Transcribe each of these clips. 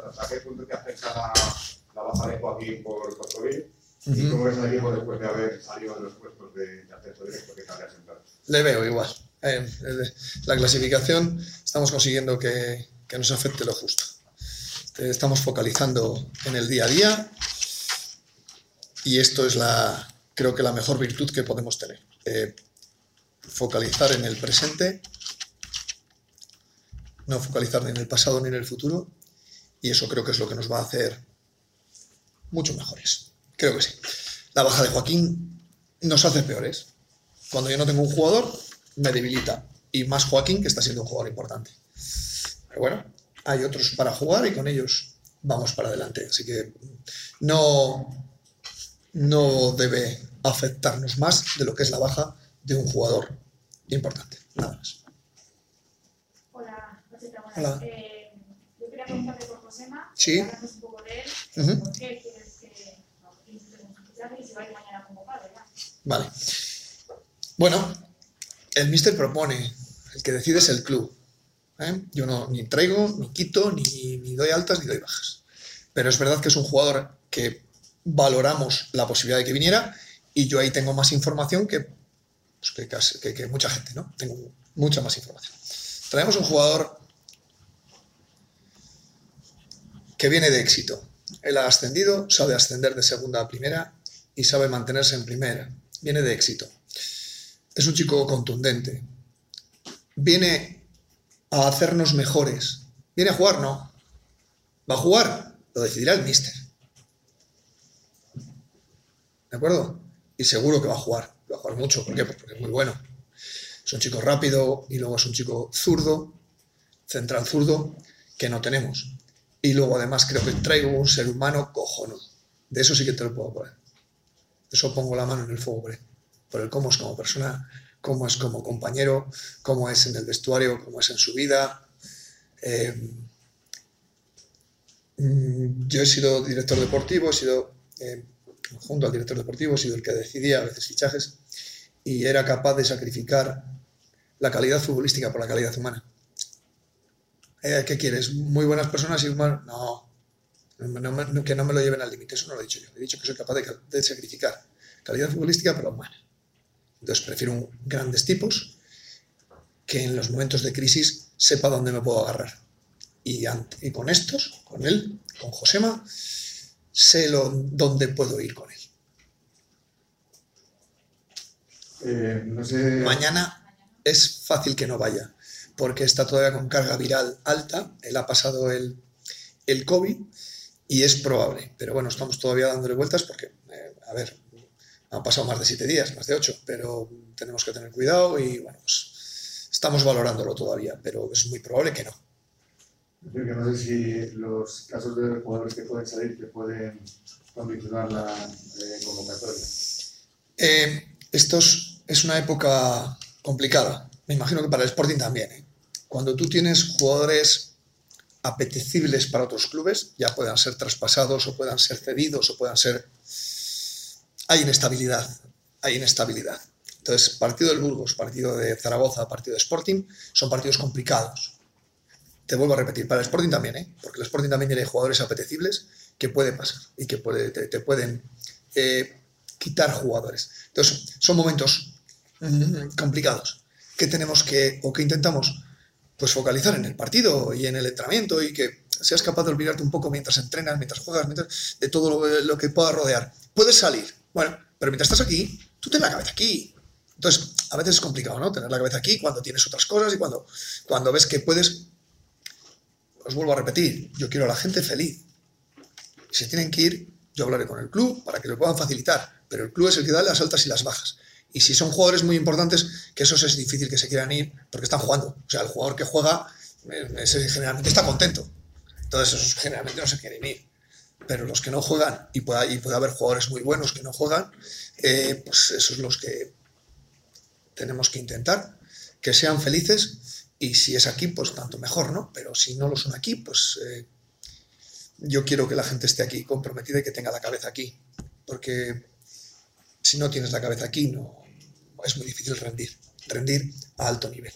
¿hasta qué punto te afecta la baja de Joaquín por COVID? ¿Y cómo ves al equipo después de haber salido de los puestos de acceso directo que cabrías entrar? Le veo igual. La clasificación estamos consiguiendo que nos afecte lo justo. Estamos focalizando en el día a día y esto es creo que la mejor virtud que podemos tener. Focalizar en el presente, no focalizar ni en el pasado ni en el futuro, y eso creo que es lo que nos va a hacer mucho mejores. Creo que sí. La baja de Joaquín nos hace peores. Cuando yo no tengo un jugador, me debilita. Y más Joaquín, que está siendo un jugador importante. Pero bueno, hay otros para jugar y con ellos vamos para adelante. Así que no debe afectarnos más de lo que es la baja de un jugador importante. Nada más. Hola, Rosita, buenas. Hola. Yo quería preguntarte por Josema. Sí. Hablarnos un poco de él. ¿Por qué quieres que y se va a ir mañana convocado? Vale. Bueno, el míster propone, el que decide es el club. Yo no ni traigo, ni quito, ni doy altas, ni doy bajas. Pero es verdad que es un jugador que valoramos la posibilidad de que viniera y yo ahí tengo más información que mucha gente, ¿no? Tengo mucha más información. Traemos un jugador que viene de éxito. Él ha ascendido, sabe ascender de segunda a primera y sabe mantenerse en primera. Viene de éxito. Es un chico contundente. Viene a hacernos mejores. ¿Viene a jugar? No. ¿Va a jugar? Lo decidirá el míster. ¿De acuerdo? Y seguro que va a jugar. Va a jugar mucho. ¿Por qué? Pues porque es muy bueno. Es un chico rápido y luego es un chico zurdo, central zurdo, que no tenemos. Y luego además creo que traigo un ser humano cojonudo. De eso sí que te lo puedo poner. De eso pongo la mano en el fuego por el cómo es como persona, cómo es como compañero, cómo es en el vestuario, cómo es en su vida. Yo he sido director deportivo, he sido junto al director deportivo, he sido el que decidía a veces fichajes y era capaz de sacrificar la calidad futbolística por la calidad humana. ¿Qué quieres? ¿Muy buenas personas y humanos? No, que no me lo lleven al límite, eso no lo he dicho yo. He dicho que soy capaz de sacrificar calidad futbolística por la humana. Entonces prefiero grandes tipos que en los momentos de crisis sepa dónde me puedo agarrar. Y con estos, con él, con Josema, sé dónde puedo ir con él. No sé... Mañana es fácil que no vaya, porque está todavía con carga viral alta, él ha pasado el COVID y es probable, pero bueno, estamos todavía dándole vueltas porque, han pasado más de 7 días, más de 8, pero tenemos que tener cuidado y bueno, pues estamos valorándolo todavía, pero es muy probable que no. No sé si los casos de jugadores que pueden salir que pueden condicionar la convocatoria. Esto es una época complicada. Me imagino que para el Sporting también. Cuando tú tienes jugadores apetecibles para otros clubes, ya puedan ser traspasados o puedan ser cedidos o puedan ser... Hay inestabilidad. Entonces, partido del Burgos, partido de Zaragoza, partido de Sporting, son partidos complicados. Te vuelvo a repetir, para el Sporting también, porque el Sporting también tiene jugadores apetecibles que puede pasar y que te pueden quitar jugadores. Entonces, son momentos complicados que tenemos que intentamos pues focalizar en el partido y en el entrenamiento y que seas capaz de olvidarte un poco mientras entrenas, mientras juegas, de todo lo que pueda rodear. Puedes salir, bueno, pero mientras estás aquí, tú ten la cabeza aquí. Entonces, a veces es complicado, ¿no? Tener la cabeza aquí cuando tienes otras cosas y cuando ves que puedes. Os vuelvo a repetir, yo quiero a la gente feliz. Si tienen que ir, yo hablaré con el club para que lo puedan facilitar, pero el club es el que da las altas y las bajas. Y si son jugadores muy importantes, que esos es difícil que se quieran ir porque están jugando. O sea, el jugador que juega ese generalmente está contento. Entonces esos generalmente no se quieren ir. Pero los que no juegan, y puede haber jugadores muy buenos que no juegan, pues esos los que tenemos que intentar que sean felices. Y si es aquí, pues tanto mejor, ¿no? Pero si no lo son aquí, pues yo quiero que la gente esté aquí comprometida y que tenga la cabeza aquí. Porque si no tienes la cabeza aquí, no es muy difícil rendir a alto nivel.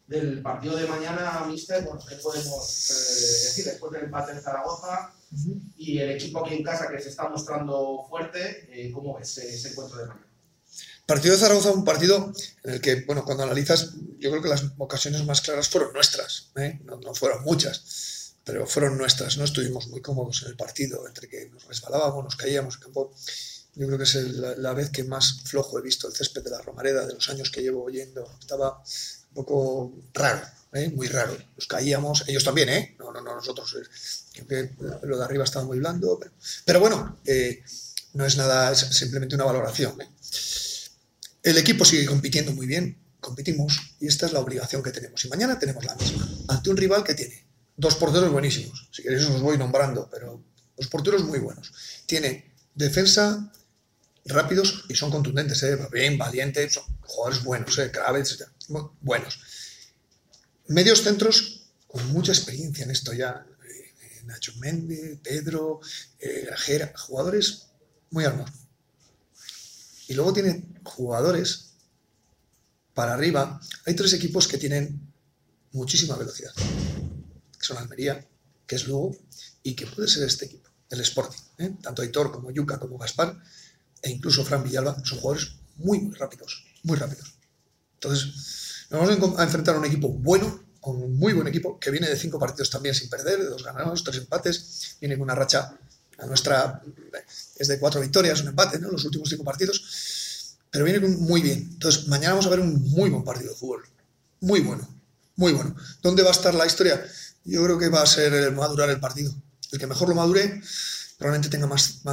Del partido de mañana, mister, bueno, ¿qué podemos decir después del empate en Zaragoza y el equipo aquí en casa que se está mostrando fuerte? ¿Cómo ves ese encuentro de mañana? Partido de Zaragoza, un partido en el que, bueno, cuando analizas, yo creo que las ocasiones más claras fueron nuestras, ¿eh? No fueron muchas, pero fueron nuestras. No estuvimos muy cómodos en el partido, entre que nos resbalábamos, nos caíamos en campo. Yo creo que es la vez que más flojo he visto el césped de la Romareda de los años que llevo oyendo. Estaba un poco raro, muy raro. Nos caíamos, ellos también, no nosotros. Creo que lo de arriba estaba muy blando, pero bueno, no es nada, es simplemente una valoración. El equipo sigue compitiendo muy bien, competimos y esta es la obligación que tenemos. Y mañana tenemos la misma, ante un rival que tiene 2 porteros buenísimos. Si queréis os voy nombrando, pero 2 porteros muy buenos. Tiene defensa rápidos y son contundentes, bien, valientes, son jugadores buenos, Kravets, buenos. Medios centros con mucha experiencia en esto ya, Nacho Méndez, Pedro, Grajera, jugadores muy armados. Y luego tiene jugadores para arriba. Hay 3 equipos que tienen muchísima velocidad, que son Almería, que es Lugo y que puede ser este equipo, el Sporting. Tanto Aitor como Yuka como Gaspar e incluso Fran Villalba son jugadores muy rápidos, muy rápidos. Entonces, nos vamos a enfrentar a un equipo bueno, con un muy buen equipo, que viene de 5 partidos también sin perder, de 2 ganados, 3 empates, viene con una racha, la nuestra es de 4 victorias, un empate, ¿no? Los últimos 5 partidos, pero viene muy bien. Entonces, mañana vamos a ver un muy buen partido de fútbol, muy bueno, muy bueno. ¿Dónde va a estar la historia? Yo creo que va a ser madurar el partido. El que mejor lo madure probablemente tenga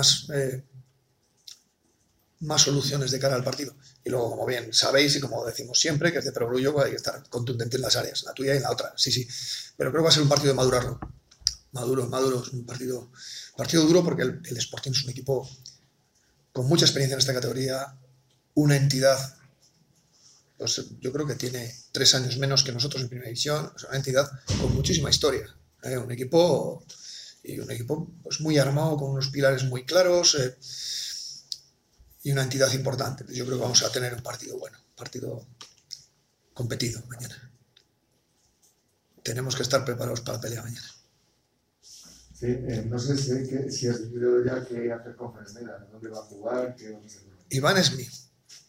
más soluciones de cara al partido. Y luego, como bien sabéis y como decimos siempre, que es de perogrullo, hay que estar contundente en las áreas, la tuya y en la otra, sí. Pero creo que va a ser un partido de madurarlo. Maduro, es un partido duro porque el Sporting es un equipo con mucha experiencia en esta categoría, una entidad, pues yo creo que tiene 3 años menos que nosotros en primera división, es una entidad con muchísima historia, un equipo pues muy armado, con unos pilares muy claros, y una entidad importante. Yo creo que vamos a tener un partido bueno, un partido competido mañana. Tenemos que estar preparados para la pelea mañana. Sí, no sé si has decidido ya qué hacer con Fresneda, dónde va a jugar, qué vamos a hacer. Iván es mío.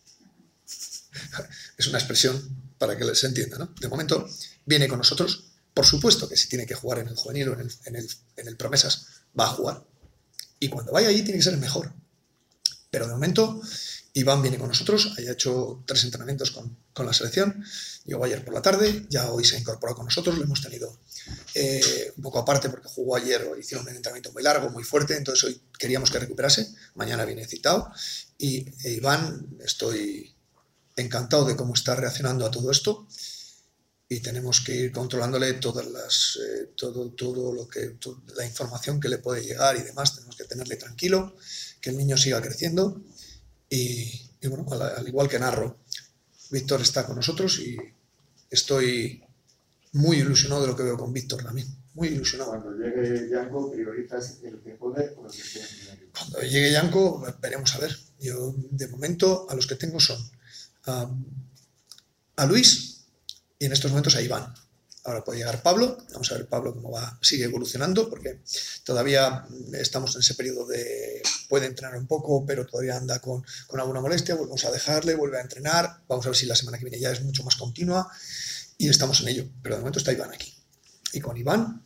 Es una expresión para que se entienda, ¿no? De momento viene con nosotros. Por supuesto que si tiene que jugar en el juvenil o en el promesas, va a jugar. Y cuando vaya allí tiene que ser el mejor. Pero de momento, Iván viene con nosotros, haya hecho 3 entrenamientos con la selección, llegó ayer por la tarde, ya hoy se ha incorporado con nosotros, lo hemos tenido un poco aparte porque jugó ayer, hicieron un entrenamiento muy largo, muy fuerte, entonces hoy queríamos que recuperase, mañana viene citado, y Iván, estoy encantado de cómo está reaccionando a todo esto, y tenemos que ir controlándole toda la información que le puede llegar y demás, tenemos que tenerle tranquilo, que el niño siga creciendo y bueno, al igual que Narro, Víctor está con nosotros y estoy muy ilusionado de lo que veo con Víctor también, muy ilusionado. Cuando llegue Yanko, ¿priorizas el que pone o el que tiene? Cuando llegue Yanko, veremos a ver. Yo, de momento, a los que tengo son a Luis y en estos momentos a Iván. Ahora puede llegar Pablo, vamos a ver Pablo cómo va, sigue evolucionando, porque todavía estamos en ese periodo de puede entrenar un poco, pero todavía anda con alguna molestia, volvemos a dejarle, vuelve a entrenar, vamos a ver si la semana que viene ya es mucho más continua y estamos en ello, pero de momento está Iván aquí. Y con Iván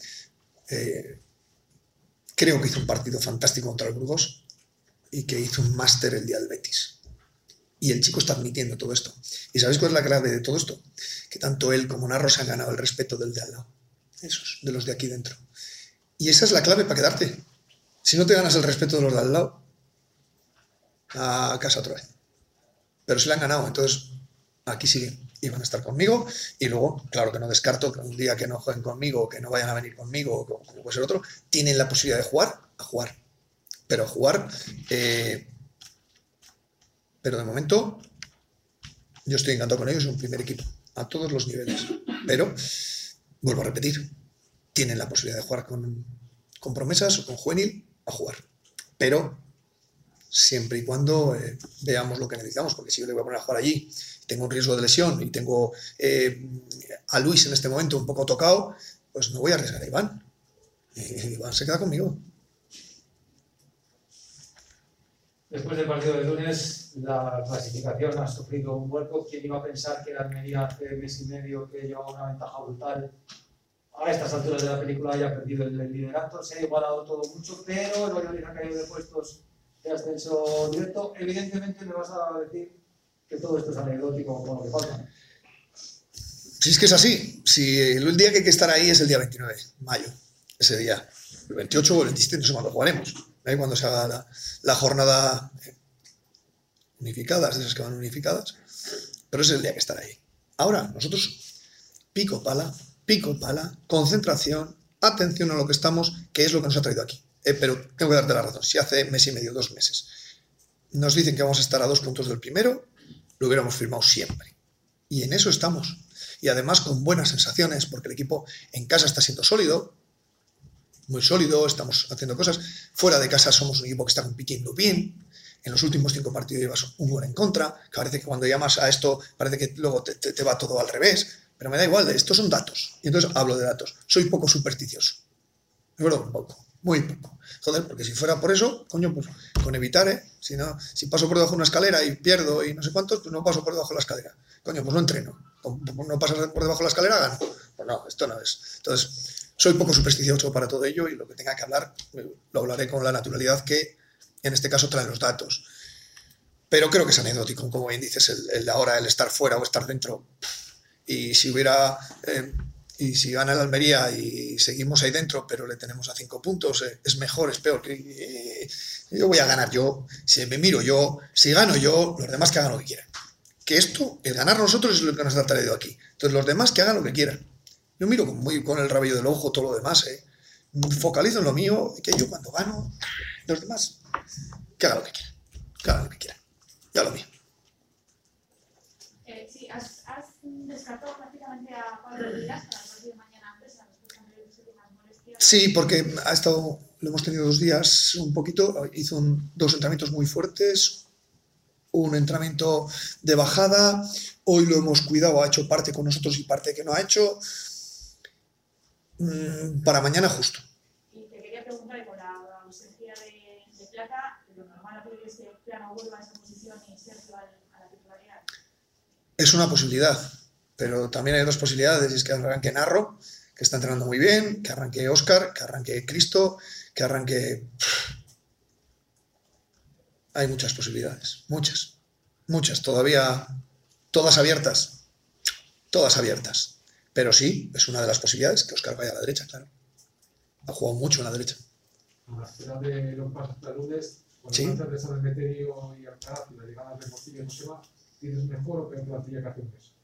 creo que hizo un partido fantástico contra el Burgos y que hizo un máster el día del Betis. Y el chico está admitiendo todo esto. ¿Y sabéis cuál es la clave de todo esto? Que tanto él como Narro se han ganado el respeto del de al lado. Esos, de los de aquí dentro. Y esa es la clave para quedarte. Si no te ganas el respeto de los de al lado, a casa otra vez. Pero se le han ganado, entonces aquí siguen. Y van a estar conmigo. Y luego, claro que no descarto que un día que no jueguen conmigo, que no vayan a venir conmigo, o como puede ser otro, tienen la posibilidad de jugar, a jugar. Pero a jugar... Pero de momento, yo estoy encantado con ellos, es un primer equipo, a todos los niveles. Pero, vuelvo a repetir, tienen la posibilidad de jugar con promesas o con juvenil, a jugar. Pero siempre y cuando veamos lo que necesitamos, porque si yo le voy a poner a jugar allí, tengo un riesgo de lesión y tengo a Luis en este momento un poco tocado, pues no voy a arriesgar a Iván. Iván se queda conmigo. Después del partido del lunes, la clasificación ha sufrido un vuelco. ¿Quién iba a pensar que la Almería hace mes y medio, que llevaba una ventaja brutal, a estas alturas de la película haya perdido el liderato? Se ha igualado todo mucho, pero el Valladolid ha caído de puestos de ascenso directo. Evidentemente me vas a decir que todo esto es anecdótico con lo que falta. Si es que es así, si el día que hay que estar ahí es el día 29 de mayo, ese día, el 28 o el 27, no sé cuándo jugaremos, cuando se haga la jornada unificadas, de esas que van unificadas, pero ese es el día que estar ahí. Ahora, nosotros, pico pala, concentración, atención a lo que estamos, que es lo que nos ha traído aquí. Pero tengo que darte la razón, si hace mes y medio, 2 meses, nos dicen que vamos a estar a 2 puntos del primero, lo hubiéramos firmado siempre. Y en eso estamos. Y además con buenas sensaciones, porque el equipo en casa está siendo sólido, muy sólido, estamos haciendo cosas. Fuera de casa somos un equipo que está compitiendo bien. En los últimos 5 partidos llevas un gol en contra, que parece que cuando llamas a esto, parece que luego te va todo al revés. Pero me da igual, estos son datos. Y entonces hablo de datos. Soy poco supersticioso. Es verdad, un poco. Muy poco. Joder, porque si fuera por eso, coño, pues con evitar, si paso por debajo de una escalera y pierdo y no sé cuántos, pues no paso por debajo de la escalera. Coño, pues no entreno. No pasas por debajo de la escalera, gano. Pues no, esto no es. Entonces, soy poco supersticioso para todo ello y lo que tenga que hablar, lo hablaré con la naturalidad que en este caso traen los datos. Pero creo que es anecdótico, como bien dices, el ahora, el estar fuera o estar dentro. Y si hubiera... y si gana el Almería y seguimos ahí dentro, pero le tenemos a 5 puntos, es mejor, es peor. Yo voy a ganar yo, si me miro yo, si gano yo, los demás que hagan lo que quieran. Que esto, el ganar nosotros es lo que nos ha traído aquí. Entonces los demás que hagan lo que quieran. Yo miro con el rabillo del ojo todo lo demás. Focalizo en lo mío, que yo cuando gano, los demás que hagan lo que quieran. Que hagan lo que quieran. Ya lo mío. Sí, has descartado prácticamente a Pablo Díaz para el partido de mañana antes, a los anteriores últimas molestias. Sí, porque lo hemos tenido 2 días un poquito, hizo 2 entrenamientos muy fuertes, un entrenamiento de bajada, hoy lo hemos cuidado, ha hecho parte con nosotros y parte que no ha hecho, para mañana justo. Y te quería preguntar, con la ausencia de Plata, lo normal es que Plano vuelva a esa posición y Sergio a la titularidad. Es una posibilidad, pero también hay 2 posibilidades, y es que arranque Narro, que está entrenando muy bien, que arranque Óscar, que arranque Cristo, que arranque... Hay muchas posibilidades, muchas, todavía todas abiertas, pero sí, es una de las posibilidades que Óscar vaya a la derecha, claro. Ha jugado mucho en la derecha. A la espera de los pasos hasta el lunes, con Sí. el de San Emeterio y Alcaraz y la llegada de Morcillo, no se va, ¿tienes mejor o peor plantilla que hace un mes?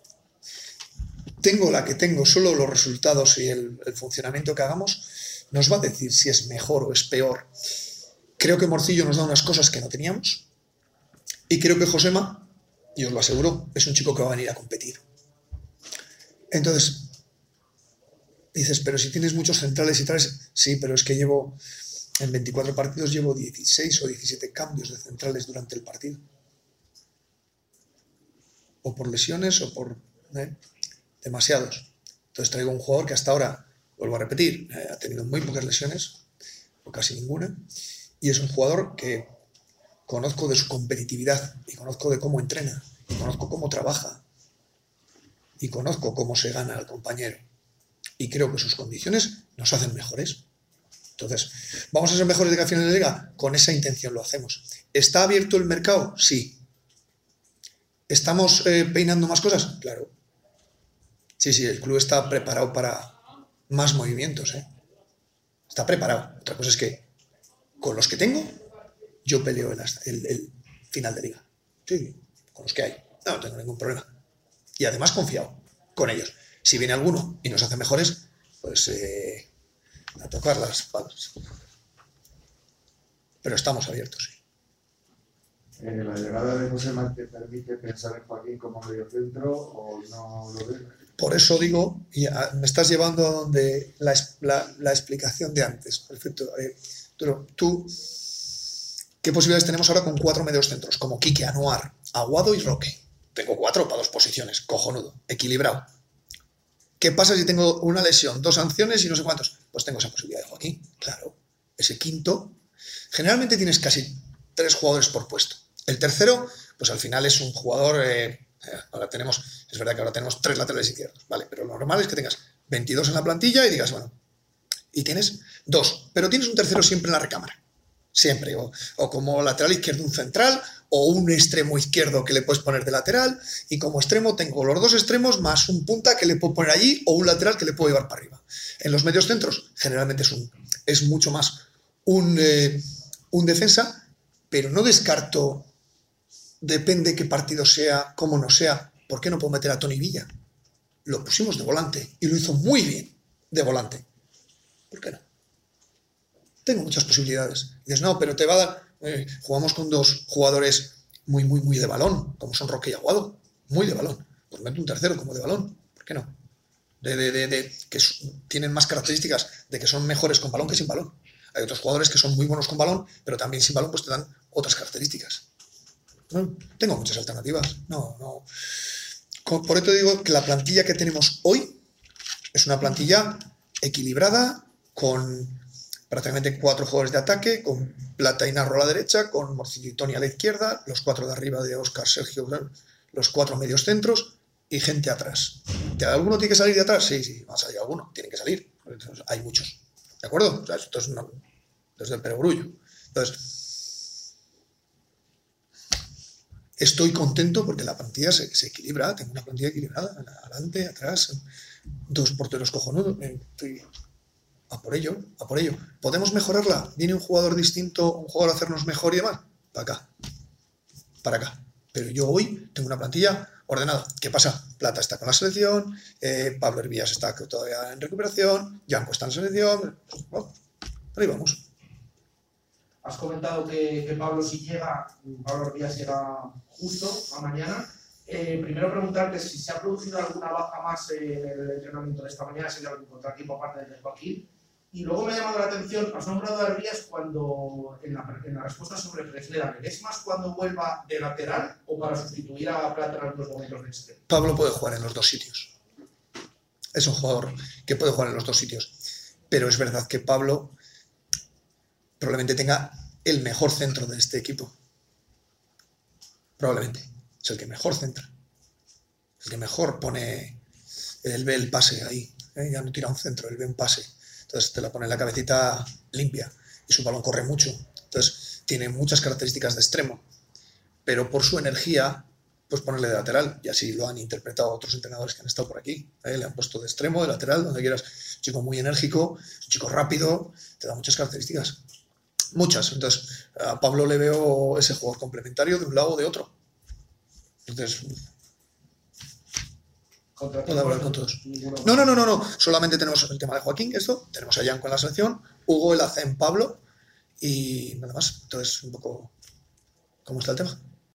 Tengo la que tengo, solo los resultados y el funcionamiento que hagamos nos va a decir si es mejor o es peor. Creo que Morcillo nos da unas cosas que no teníamos y creo que Josema, y os lo aseguro, es un chico que va a venir a competir. Entonces, dices, pero si tienes muchos centrales y tales, sí, pero es que en 24 partidos llevo 16 o 17 cambios de centrales durante el partido. O por lesiones o por... demasiados. Entonces traigo un jugador que hasta ahora, vuelvo a repetir, ha tenido muy pocas lesiones, o casi ninguna, y es un jugador que conozco de su competitividad, y conozco de cómo entrena, y conozco cómo trabaja, y conozco cómo se gana al compañero. Y creo que sus condiciones nos hacen mejores. Entonces, ¿vamos a ser mejores de que a final de liga? Con esa intención lo hacemos. ¿Está abierto el mercado? Sí. ¿Estamos peinando más cosas? Claro. Sí, el club está preparado para más movimientos, Está preparado. Otra cosa es que con los que tengo, yo peleo el final de liga. Sí, con los que hay. No tengo ningún problema. Y además confiado con ellos. Si viene alguno y nos hace mejores, pues a tocar las palas. Pero estamos abiertos, sí. ¿La llegada de Josema te permite pensar en Joaquín como mediocentro o no lo ves? Por eso digo, y me estás llevando a donde la explicación de antes. Perfecto. Tú ¿Qué posibilidades tenemos ahora con 4 mediocentros? Como Quique, Anuar, Aguado y Roque. Tengo 4 para 2 posiciones, cojonudo, equilibrado. ¿Qué pasa si tengo una lesión, 2 sanciones y no sé cuántos? Pues tengo esa posibilidad de Joaquín, claro. Ese quinto, generalmente tienes casi 3 jugadores por puesto. El tercero, pues al final es un jugador, ahora tenemos, es verdad que ahora tenemos 3 laterales izquierdos, ¿vale? Pero lo normal es que tengas 22 en la plantilla y digas, bueno, y tienes 2, pero tienes un tercero siempre en la recámara, siempre, o como lateral izquierdo un central, o un extremo izquierdo que le puedes poner de lateral, y como extremo tengo los 2 extremos más un punta que le puedo poner allí, o un lateral que le puedo llevar para arriba. En los medios centros, generalmente es mucho más un defensa, pero no descarto, depende qué partido sea, cómo no sea, ¿por qué no puedo meter a Toni Villa? Lo pusimos de volante, y lo hizo muy bien de volante. ¿Por qué no? Tengo muchas posibilidades. Y dices, no, pero te va a dar... jugamos con 2 jugadores muy de balón, como son Roque y Aguado, muy de balón. Pues meto un tercero como de balón, ¿por qué no? Que tienen más características de que son mejores con balón que sin balón. Hay otros jugadores que son muy buenos con balón, pero también sin balón pues te dan otras características. ¿No? Tengo muchas alternativas. No. Por eso digo que la plantilla que tenemos hoy es una plantilla equilibrada, con prácticamente 4 jugadores de ataque, con Plata y Narro a la derecha, con Morcillo y Toni a la izquierda, los 4 de arriba de Óscar, Sergio, los 4 medios centros y gente atrás. ¿Alguno tiene que salir de atrás? Sí, va a salir alguno, tiene que salir. Entonces, hay muchos. ¿De acuerdo? O sea, esto es desde el perogrullo. Entonces, estoy contento porque la plantilla se equilibra, tengo una plantilla equilibrada, adelante, atrás, 2 porteros cojonudos, estoy... A por ello. ¿Podemos mejorarla? ¿Viene un jugador distinto, un jugador a hacernos mejor y demás? Para acá. Pero yo hoy tengo una plantilla ordenada. ¿Qué pasa? Plata está con la selección, Pablo Hervías está todavía en recuperación, Janko está en la selección. Pues, bueno, ahí vamos. Has comentado que Pablo Hervías llega justo a mañana. Primero preguntarte si se ha producido alguna baja más en el entrenamiento de esta mañana, si hay algún contratiempo aparte de Joaquín. Y luego me ha llamado la atención, has nombrado a Hervías cuando, en la respuesta sobre Fresneda, ¿es más cuando vuelva de lateral o para sustituir a Plata en algunos momentos de extremo? Pablo puede jugar en los 2 sitios. Es un jugador que puede jugar en los 2 sitios. Pero es verdad que Pablo probablemente tenga el mejor centro de este equipo. Probablemente. Es el que mejor centra. El que mejor pone... Él ve el pase ahí. Ya no tira un centro, él ve un pase. Entonces te la pone en la cabecita limpia. Y su balón corre mucho. Entonces tiene muchas características de extremo. Pero por su energía, pues ponerle de lateral. Y así lo han interpretado otros entrenadores que han estado por aquí. Le han puesto de extremo, de lateral, donde quieras. Un chico muy enérgico, un chico rápido. Te da muchas características. Muchas. Entonces a Pablo le veo ese jugador complementario de un lado o de otro. Entonces... puedo hablar con todos. No. Solamente tenemos el tema de Joaquín, esto. Tenemos a Janko en la selección, Hugo, el AC en Pablo y nada más. Entonces, un poco, ¿cómo está el tema?